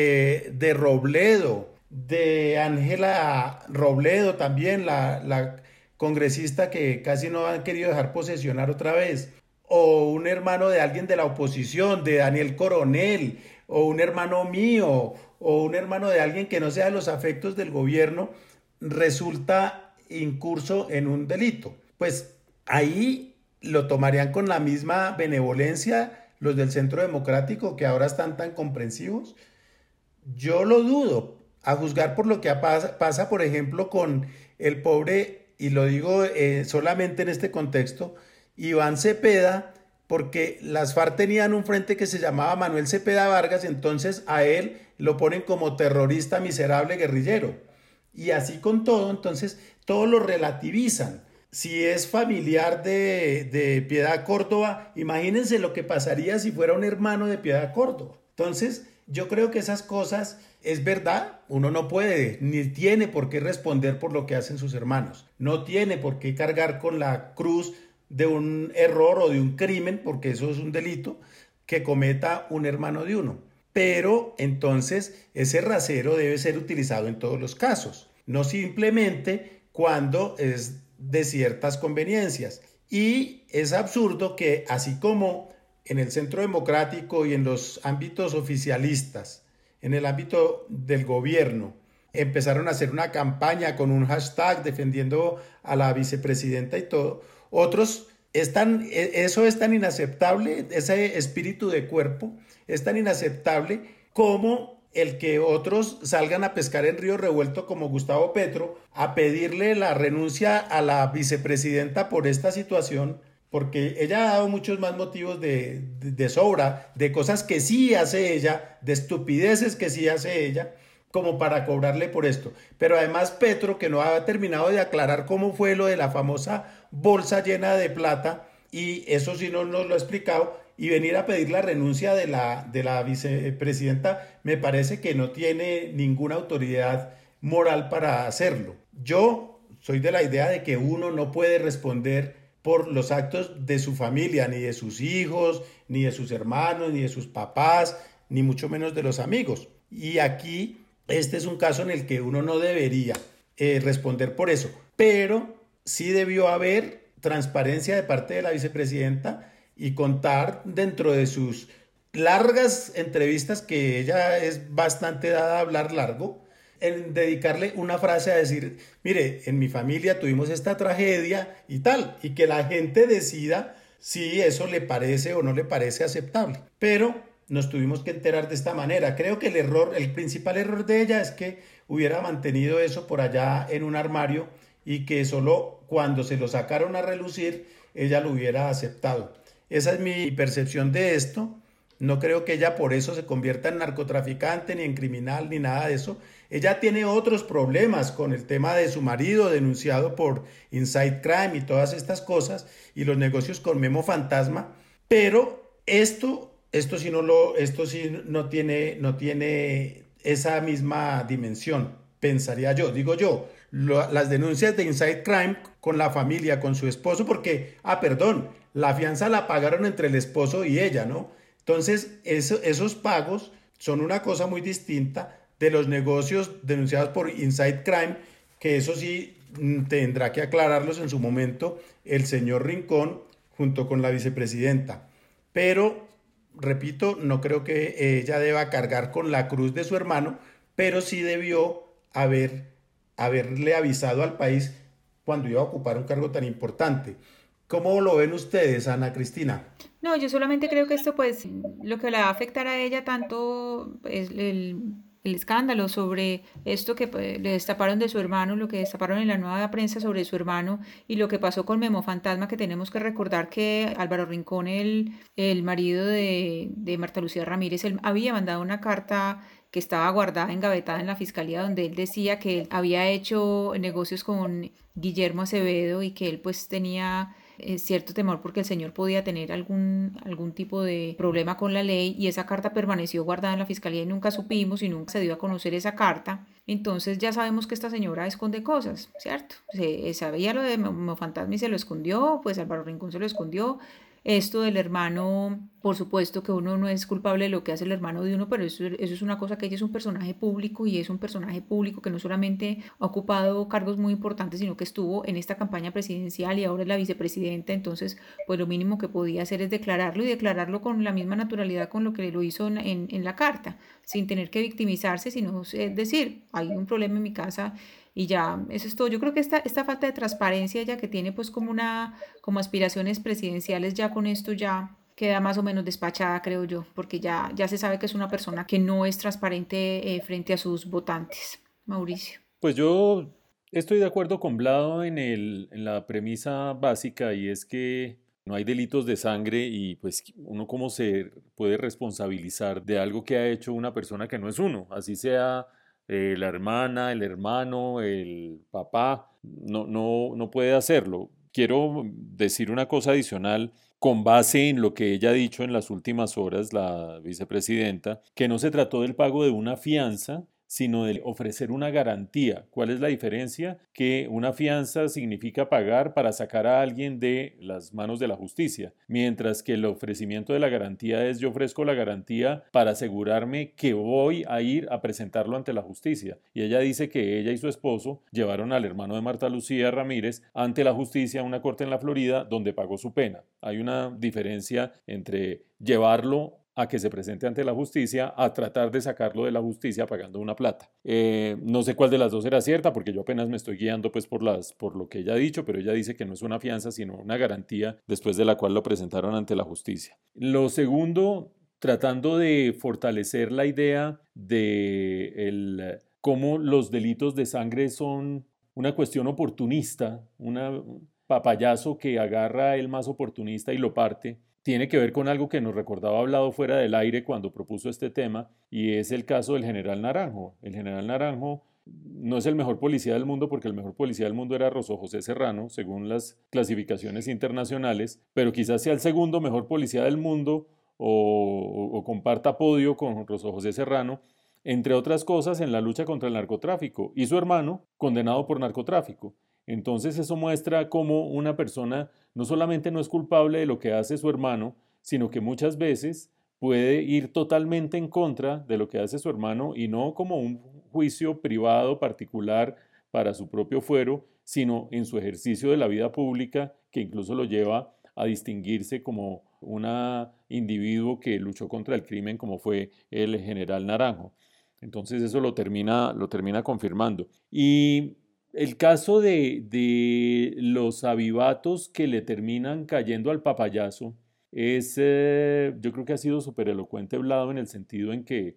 de Robledo, de Ángela Robledo también, la congresista que casi no han querido dejar posesionar otra vez, o un hermano de alguien de la oposición, de Daniel Coronel, o un hermano mío, o un hermano de alguien que no sea de los afectos del gobierno, resulta incurso en un delito? Pues ahí lo tomarían con la misma benevolencia los del Centro Democrático, que ahora están tan comprensivos. Yo lo dudo, a juzgar por lo que pasa, por ejemplo, con el pobre, y lo digo solamente en este contexto, Iván Cepeda, porque las FARC tenían un frente que se llamaba Manuel Cepeda Vargas, entonces a él lo ponen como terrorista miserable guerrillero. Y así con todo, entonces todo lo relativizan. Si es familiar de Piedad Córdoba, imagínense lo que pasaría si fuera un hermano de Piedad Córdoba. Entonces, yo creo que esas cosas, es verdad, uno no puede, ni tiene por qué responder por lo que hacen sus hermanos. No tiene por qué cargar con la cruz de un error o de un crimen, porque eso es un delito que cometa un hermano de uno. Pero entonces ese rasero debe ser utilizado en todos los casos, no simplemente cuando es de ciertas conveniencias. Y es absurdo que así como en el Centro Democrático y en los ámbitos oficialistas, en el ámbito del gobierno, empezaron a hacer una campaña con un hashtag defendiendo a la vicepresidenta y todo, otros eso es tan inaceptable, ese espíritu de cuerpo es tan inaceptable como el que otros salgan a pescar en río revuelto como Gustavo Petro a pedirle la renuncia a la vicepresidenta por esta situación, porque ella ha dado muchos más motivos de sobra, de cosas que sí hace ella, de estupideces que sí hace ella, como para cobrarle por esto. Pero además Petro, que no ha terminado de aclarar cómo fue lo de la famosa bolsa llena de plata, y eso sí no nos lo ha explicado, y venir a pedir la renuncia de la vicepresidenta, me parece que no tiene ninguna autoridad moral para hacerlo. Yo soy de la idea de que uno no puede responder por los actos de su familia, ni de sus hijos, ni de sus hermanos, ni de sus papás, ni mucho menos de los amigos. Y aquí este es un caso en el que uno no debería responder por eso, pero sí debió haber transparencia de parte de la vicepresidenta y contar dentro de sus largas entrevistas, que ella es bastante dada a hablar largo, en dedicarle una frase a decir, mire, en mi familia tuvimos esta tragedia y tal, y que la gente decida si eso le parece o no le parece aceptable. Pero nos tuvimos que enterar de esta manera. Creo que el principal error de ella es que hubiera mantenido eso por allá en un armario y que solo cuando se lo sacaron a relucir ella lo hubiera aceptado. Esa es mi percepción de esto. No creo que ella por eso se convierta en narcotraficante, ni en criminal, ni nada de eso. Ella tiene otros problemas con el tema de su marido denunciado por Inside Crime y todas estas cosas, y los negocios con Memo Fantasma, pero esto sí no tiene esa misma dimensión, pensaría yo. Digo yo, las denuncias de Inside Crime con la familia, con su esposo, porque, la fianza la pagaron entre el esposo y ella, ¿no? Entonces, esos pagos son una cosa muy distinta de los negocios denunciados por Inside Crime, que eso sí tendrá que aclararlos en su momento el señor Rincón junto con la vicepresidenta. Pero, repito, no creo que ella deba cargar con la cruz de su hermano, pero sí debió haberle avisado al país cuando iba a ocupar un cargo tan importante. ¿Cómo lo ven ustedes, Ana Cristina? No, yo solamente creo que esto, pues, lo que le va a afectar a ella tanto es el escándalo sobre esto que le destaparon de su hermano, lo que destaparon en la nueva prensa sobre su hermano y lo que pasó con Memo Fantasma, que tenemos que recordar que Álvaro Rincón, el marido de Marta Lucía Ramírez, él había mandado una carta que estaba guardada, engavetada en la fiscalía, donde él decía que él había hecho negocios con Guillermo Acevedo y que él pues tenía cierto temor porque el señor podía tener algún tipo de problema con la ley, y esa carta permaneció guardada en la fiscalía y nunca supimos y nunca se dio a conocer esa carta. Entonces ya sabemos que esta señora esconde cosas, ¿cierto? Se sabía lo de Memo Fantasma y se lo escondió, pues Álvaro Rincón se lo escondió. Esto del hermano, por supuesto que uno no es culpable de lo que hace el hermano de uno, pero eso es una cosa, que ella es un personaje público, y es un personaje público que no solamente ha ocupado cargos muy importantes, sino que estuvo en esta campaña presidencial y ahora es la vicepresidenta. Entonces, pues lo mínimo que podía hacer es declararlo, y declararlo con la misma naturalidad con lo que lo hizo en la carta, sin tener que victimizarse, sino decir, hay un problema en mi casa. Y ya, eso es todo. Yo creo que esta falta de transparencia ya que tiene pues como aspiraciones presidenciales, ya con esto ya queda más o menos despachada, creo yo, porque ya se sabe que es una persona que no es transparente frente a sus votantes. Mauricio. Pues yo estoy de acuerdo con Vlado en la premisa básica, y es que no hay delitos de sangre, y pues uno cómo se puede responsabilizar de algo que ha hecho una persona que no es uno, así sea la hermana, el hermano, el papá, no puede hacerlo. Quiero decir una cosa adicional con base en lo que ella ha dicho en las últimas horas, la vicepresidenta, que no se trató del pago de una fianza, sino de ofrecer una garantía. ¿Cuál es la diferencia? Que una fianza significa pagar para sacar a alguien de las manos de la justicia, mientras que el ofrecimiento de la garantía es: yo ofrezco la garantía para asegurarme que voy a ir a presentarlo ante la justicia. Y ella dice que ella y su esposo llevaron al hermano de Marta Lucía Ramírez ante la justicia, a una corte en la Florida, donde pagó su pena. Hay una diferencia entre llevarlo a que se presente ante la justicia, a tratar de sacarlo de la justicia pagando una plata. No sé cuál de las dos era cierta, porque yo apenas me estoy guiando pues por lo que ella ha dicho, pero ella dice que no es una fianza, sino una garantía, después de la cual lo presentaron ante la justicia. Lo segundo, tratando de fortalecer la idea de cómo los delitos de sangre son una cuestión oportunista, un papayazo que agarra el más oportunista y lo parte. tiene que ver con algo que nos recordaba hablado fuera del aire cuando propuso este tema, y es el caso del general Naranjo. El general Naranjo no es el mejor policía del mundo, porque el mejor policía del mundo era Rosso José Serrano, según las clasificaciones internacionales, pero quizás sea el segundo mejor policía del mundo o comparta podio con Rosso José Serrano, entre otras cosas en la lucha contra el narcotráfico, y su hermano condenado por narcotráfico. Entonces eso muestra cómo una persona no solamente no es culpable de lo que hace su hermano, sino que muchas veces puede ir totalmente en contra de lo que hace su hermano, y no como un juicio privado particular para su propio fuero, sino en su ejercicio de la vida pública, que incluso lo lleva a distinguirse como un individuo que luchó contra el crimen, como fue el general Naranjo. Entonces eso lo termina confirmando. Y el caso de los avivatos que le terminan cayendo al papayazo es, yo creo que ha sido súper elocuente hablado, en el sentido en que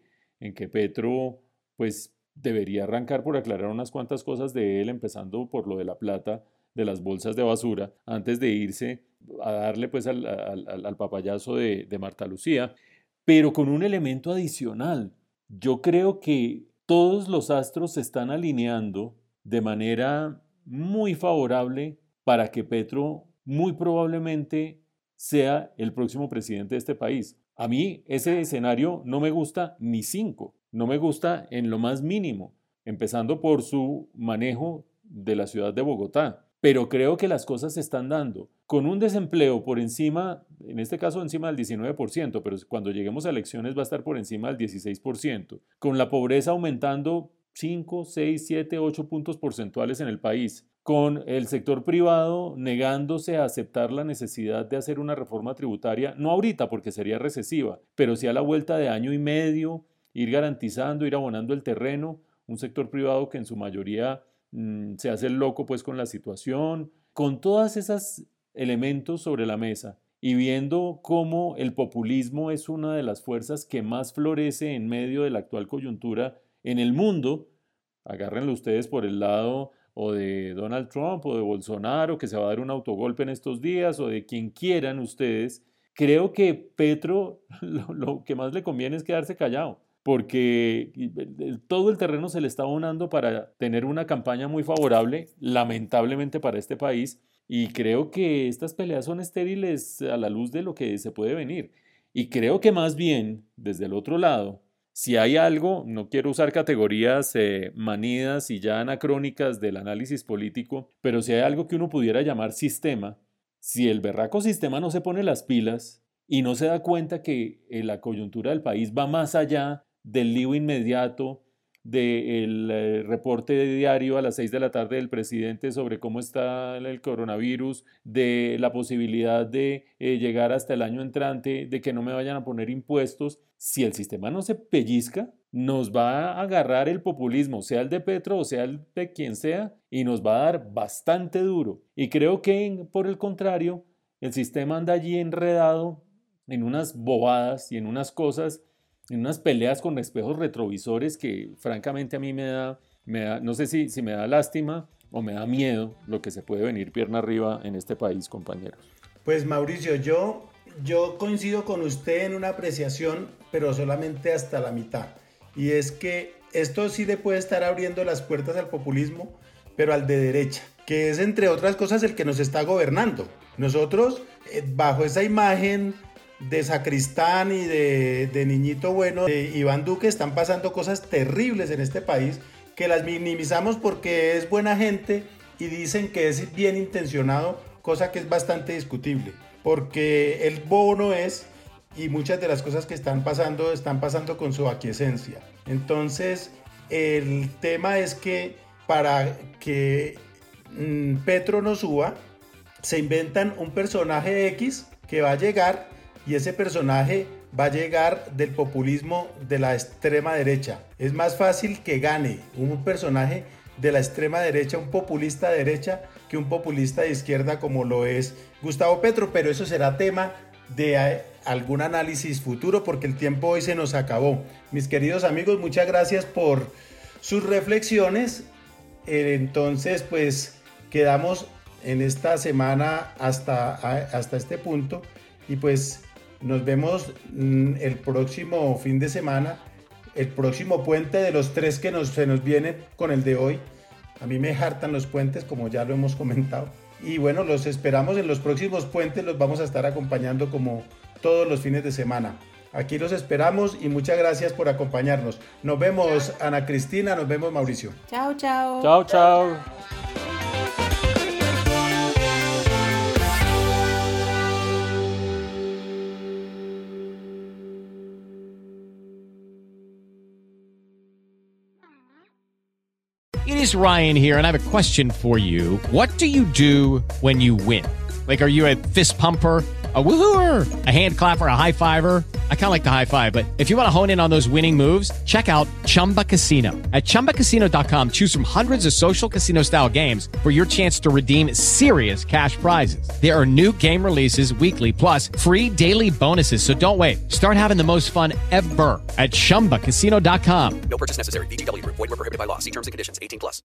Petro pues debería arrancar por aclarar unas cuantas cosas de él, empezando por lo de la plata de las bolsas de basura, antes de irse a darle pues al papayazo de Marta Lucía, pero con un elemento adicional. Yo creo que todos los astros se están alineando de manera muy favorable para que Petro muy probablemente sea el próximo presidente de este país. A mí ese escenario no me gusta ni 5, no me gusta en lo más mínimo, empezando por su manejo de la ciudad de Bogotá. Pero creo que las cosas se están dando con un desempleo por encima, en este caso encima del 19%, pero cuando lleguemos a elecciones va a estar por encima del 16%, con la pobreza aumentando 5, 6, 7, 8 puntos porcentuales en el país, con el sector privado negándose a aceptar la necesidad de hacer una reforma tributaria, no ahorita porque sería recesiva, pero sí a la vuelta de año y medio, ir garantizando, ir abonando el terreno, un sector privado que en su mayoría se hace el loco pues con la situación, con todos esos elementos sobre la mesa, y viendo cómo el populismo es una de las fuerzas que más florece en medio de la actual coyuntura en el mundo. Agárrenlo ustedes por el lado o de Donald Trump o de Bolsonaro, que se va a dar un autogolpe en estos días, o de quien quieran ustedes. Creo que Petro lo que más le conviene es quedarse callado, porque todo el terreno se le está abonando para tener una campaña muy favorable, lamentablemente para este país, y creo que estas peleas son estériles a la luz de lo que se puede venir. Y creo que más bien, desde el otro lado, si hay algo, no quiero usar categorías manidas y ya anacrónicas del análisis político, pero si hay algo que uno pudiera llamar sistema, si el berraco sistema no se pone las pilas y no se da cuenta que la coyuntura del país va más allá del lío inmediato, del reporte diario a las 6 de la tarde del presidente sobre cómo está el coronavirus, de la posibilidad de llegar hasta el año entrante, de que no me vayan a poner impuestos. Si el sistema no se pellizca, nos va a agarrar el populismo, sea el de Petro o sea el de quien sea, y nos va a dar bastante duro. Y creo que, por el contrario, el sistema anda allí enredado en unas bobadas y en unas cosas, en unas peleas con espejos retrovisores que francamente a mí me da no sé si me da lástima o me da miedo lo que se puede venir pierna arriba en este país, compañeros. Pues Mauricio, yo coincido con usted en una apreciación, pero solamente hasta la mitad. Y es que esto sí le puede estar abriendo las puertas al populismo, pero al de derecha, que es entre otras cosas el que nos está gobernando. Nosotros, bajo esa imagen de sacristán y de niñito bueno de Iván Duque, están pasando cosas terribles en este país que las minimizamos porque es buena gente y dicen que es bien intencionado, cosa que es bastante discutible, porque el bobo no es, y muchas de las cosas que están pasando con su aquiescencia. Entonces el tema es que para que Petro no suba, se inventan un personaje X que va a llegar, y ese personaje va a llegar del populismo de la extrema derecha. Es más fácil que gane un personaje de la extrema derecha, un populista de derecha, que un populista de izquierda como lo es Gustavo Petro, pero eso será tema de algún análisis futuro porque el tiempo hoy se nos acabó. Mis queridos amigos, muchas gracias por sus reflexiones. Entonces, pues quedamos en esta semana hasta este punto. y pues nos vemos el próximo fin de semana, el próximo puente de los 3 que se nos vienen con el de hoy. A mí me hartan los puentes, como ya lo hemos comentado. Y bueno, los esperamos en los próximos puentes, los vamos a estar acompañando como todos los fines de semana. Aquí los esperamos y muchas gracias por acompañarnos. Nos vemos, Ana Cristina, nos vemos, Mauricio. Chao, chao. Chao, chao. It is Ryan here, and I have a question for you. What do you do when you win? Like, are you a fist pumper, a woohooer, a hand clapper, a high fiver? I kind of like the high five, but if you want to hone in on those winning moves, check out Chumba Casino. At ChumbaCasino.com, choose from hundreds of social casino-style games for your chance to redeem serious cash prizes. There are new game releases weekly, plus free daily bonuses, so don't wait. Start having the most fun ever at ChumbaCasino.com. No purchase necessary. VGW Group. Void where prohibited by law. See terms and conditions. 18+.